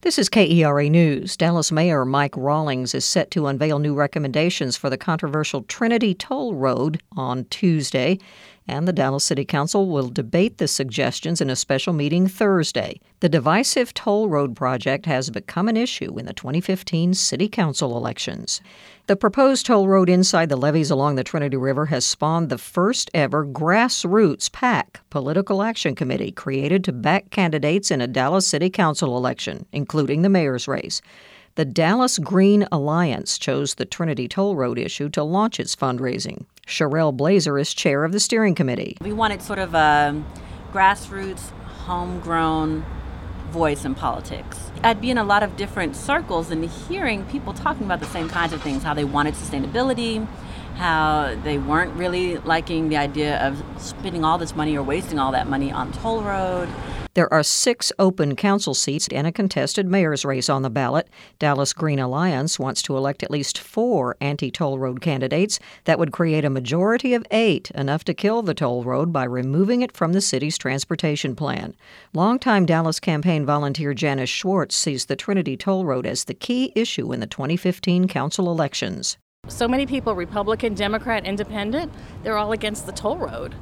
This is KERA News. Dallas Mayor Mike Rawlings is set to unveil new recommendations for the controversial Trinity Toll Road on Tuesday, and the Dallas City Council will debate the suggestions in a special meeting Thursday. The divisive toll road project has become an issue in the 2015 City Council elections. The proposed toll road inside the levees along the Trinity River has spawned the first-ever Grassroots PAC, Political Action Committee, created to back candidates in a Dallas City Council election, including the mayor's race. The Dallas Green Alliance chose the Trinity Toll Road issue to launch its fundraising. Sherelle Blazer is chair of the steering committee. We wanted sort of a grassroots, homegrown voice in politics. I'd be in a lot of different circles and hearing people talking about the same kinds of things, how they wanted sustainability, how they weren't really liking the idea of spending all this money or wasting all that money on toll road. There are 6 open council seats and a contested mayor's race on the ballot. Dallas Green Alliance wants to elect at least 4 anti-toll road candidates. That would create a majority of 8, enough to kill the toll road by removing it from the city's transportation plan. Longtime Dallas campaign volunteer Janice Schwartz sees the Trinity Toll Road as the key issue in the 2015 council elections. So many people, Republican, Democrat, Independent, they're all against the toll road.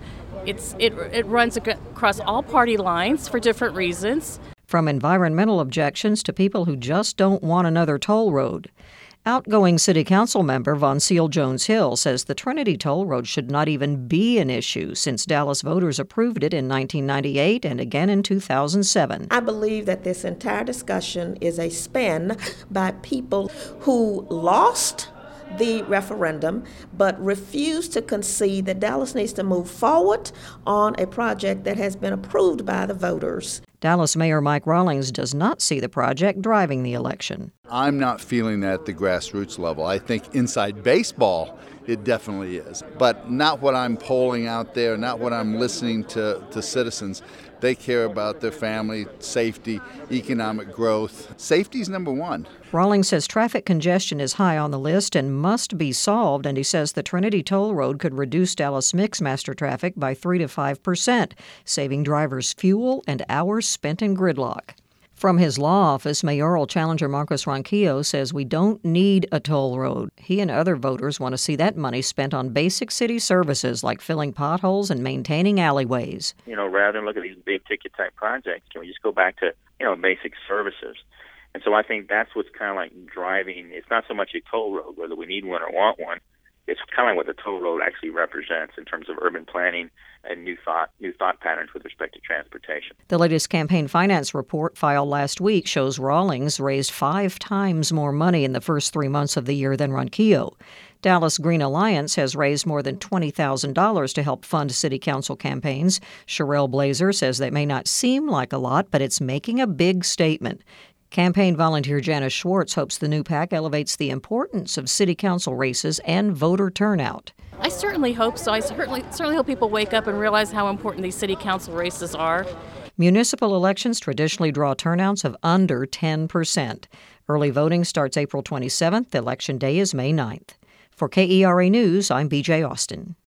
It runs across all party lines for different reasons. From environmental objections to people who just don't want another toll road. Outgoing City Council member Von Seal Jones-Hill says the Trinity Toll Road should not even be an issue since Dallas voters approved it in 1998 and again in 2007. I believe that this entire discussion is a spin by people who lost the referendum, but refuse to concede that Dallas needs to move forward on a project that has been approved by the voters. Dallas Mayor Mike Rawlings does not see the project driving the election. I'm not feeling that at the grassroots level. I think inside baseball, it definitely is. But not what I'm polling out there, not what I'm listening to citizens. They care about their family, safety, economic growth. Safety's number one. Rawlings says traffic congestion is high on the list and must be solved, and he says the Trinity Toll Road could reduce Dallas Mixmaster traffic by 3 to 5%, saving drivers fuel and hours spent in gridlock. From his law office, mayoral challenger Marcos Ronquillo says we don't need a toll road. He and other voters want to see that money spent on basic city services like filling potholes and maintaining alleyways. Rather than look at these big ticket type projects, can we just go back to, basic services? And so I think that's what's kind of like driving. It's not so much a toll road, whether we need one or want one. It's kind of like what the toll road actually represents in terms of urban planning and new thought patterns with respect to transportation. The latest campaign finance report filed last week shows Rawlings raised 5 times more money in the first 3 months of the year than Ronquillo. Dallas Green Alliance has raised more than $20,000 to help fund city council campaigns. Sherelle Blazer says that may not seem like a lot, but it's making a big statement. Campaign volunteer Janice Schwartz hopes the new PAC elevates the importance of city council races and voter turnout. I certainly hope so. I certainly hope people wake up and realize how important these city council races are. Municipal elections traditionally draw turnouts of under 10%. Early voting starts April 27th. Election day is May 9th. For KERA News, I'm BJ Austin.